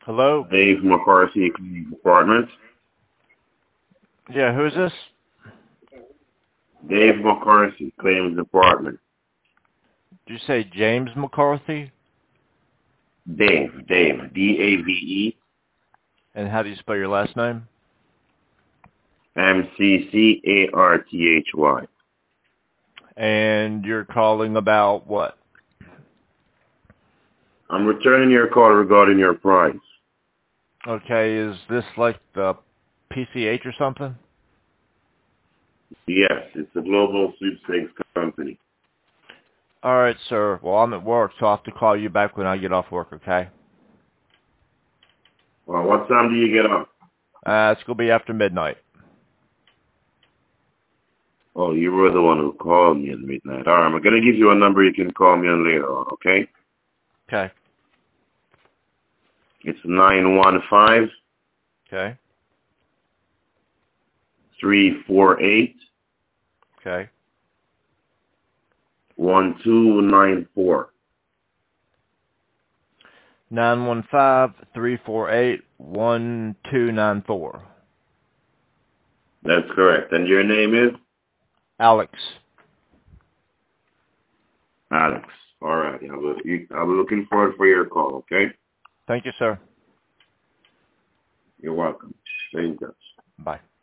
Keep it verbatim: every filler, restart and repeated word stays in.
Hello? Dave McCarthy, Claims Department. Yeah, who's this? Dave McCarthy, Claims Department. Did you say James McCarthy? Dave, Dave, D A V E. And how do you spell your last name? M C C A R T H Y. And you're calling about what? I'm returning your call regarding your price. Okay, is this like the P C H or something? Yes, it's a global sweepstakes company. All right, sir. Well, I'm at work, so I'll have to call you back when I get off work, okay? Well, what time do you get up? Uh, it's going to be after midnight. Oh, you were the one who called me at midnight. All right, I'm going to give you a number you can call me on later on, okay? Okay. It's nine one five, Okay. three four eight, Okay. one two nine four. nine one five, three four eight, one two nine four. That's correct. And your name is? Alex. Alex. All right. I'll be, I'll be looking forward for your call, okay? Thank you, sir. You're welcome. Stay in touch. Bye.